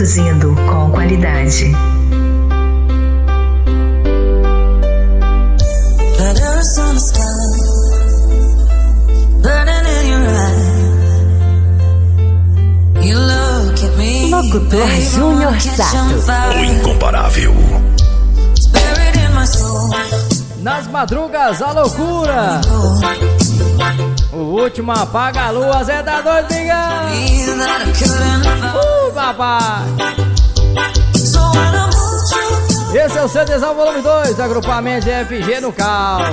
produzindo com qualidade. Locutor Júnior Sato, o incomparável. Nas madrugas, a loucura. O último apaga a lua, Zé da doido, Miguel. Papai. Esse é o CDzão volume 2, agrupamento de FG no caos.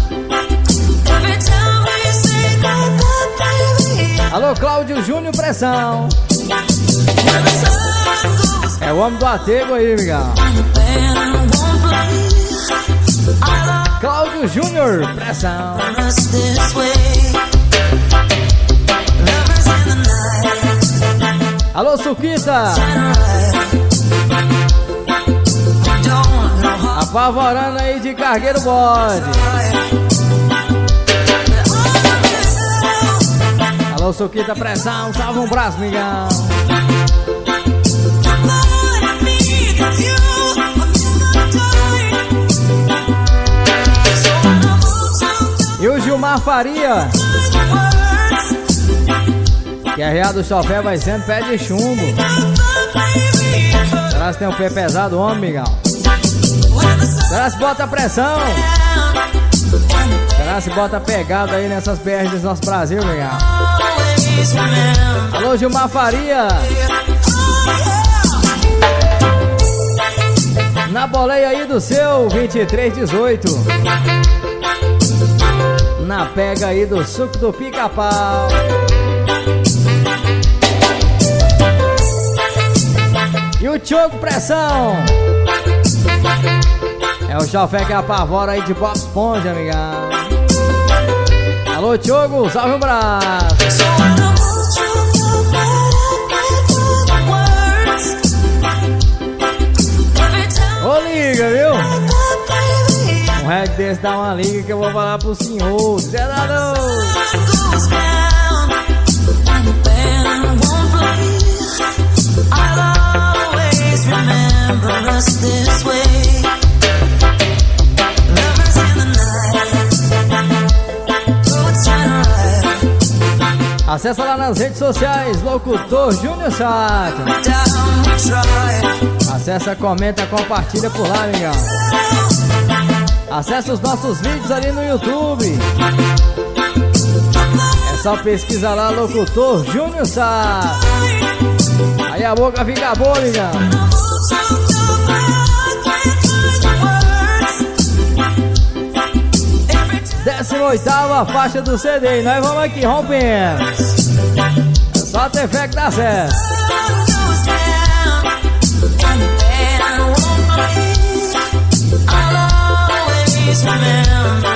Alô, Cláudio Júnior Pressão. É o homem do atego aí, Miguel. Cláudio Júnior Pressão. Alô, Suquita. Apavorando aí de cargueiro bode. Alô, Suquita Pressão, salva um braço, migão. E o Gilmar Faria, que a real do chofé vai sendo pé de chumbo. Será que tem um pé pesado, homem, migão? Será que bota pressão? Será que bota pegado aí nessas BRs do nosso Brasil, migão? Alô, Gilmar Faria. Na boleia aí do seu 2318. Na pega aí do suco do pica-pau. E o Tiogo Pressão. É o chofé que apavora aí de Bob Esponja, amigão. Alô, Tiogo, salve um braço. Ô, liga, viu? Um reggae desse dá uma liga que eu vou falar pro senhor. Zé da Acessa lá nas redes sociais, Locutor Júnior Sato. Acessa, comenta, compartilha por lá, amigão. Acessa os nossos vídeos ali no YouTube. É só pesquisar lá, Locutor Júnior Sato. Aí a boca fica boa, amigão. 18ª faixa do CD. E nós vamos aqui rompendo. É só ter fé que dá certo. Remember